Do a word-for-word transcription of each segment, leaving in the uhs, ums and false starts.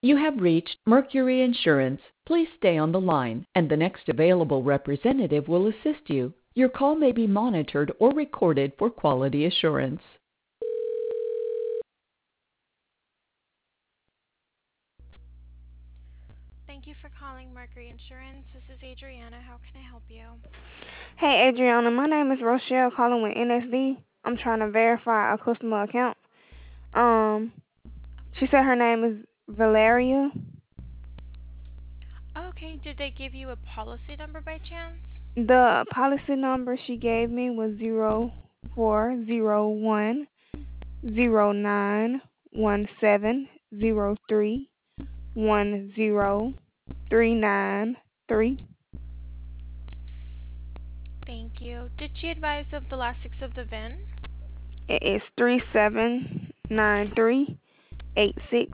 You have reached Mercury Insurance. Please stay on the line, and the next available representative will assist you. Your call may be monitored or recorded for quality assurance. Thank you for calling Mercury Insurance. This is Adriana. How can I help you? Hey, Adriana. My name is Rochelle calling with N S D. I'm trying to verify a customer account. Um, she said her name is Valeria. Okay, did they give you a policy number by chance? The policy number she gave me was zero four zero one zero nine one seven zero three one zero three nine three. Thank you. Did she advise of the last six of the V I N? It is three seven nine three eight six.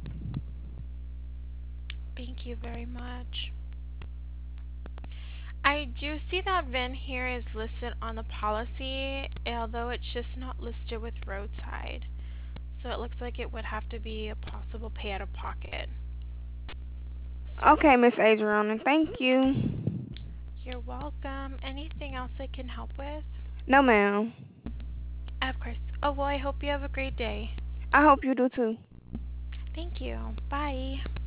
Thank you very much. I do see that V I N here is listed on the policy, although it's just not listed with roadside. So it looks like it would have to be a possible pay out of pocket. Okay, Miss Adriana. Thank you. You're welcome. Anything else I can help with? No, ma'am. Of course. Oh, well, I hope you have a great day. I hope you do too. Thank you. Bye.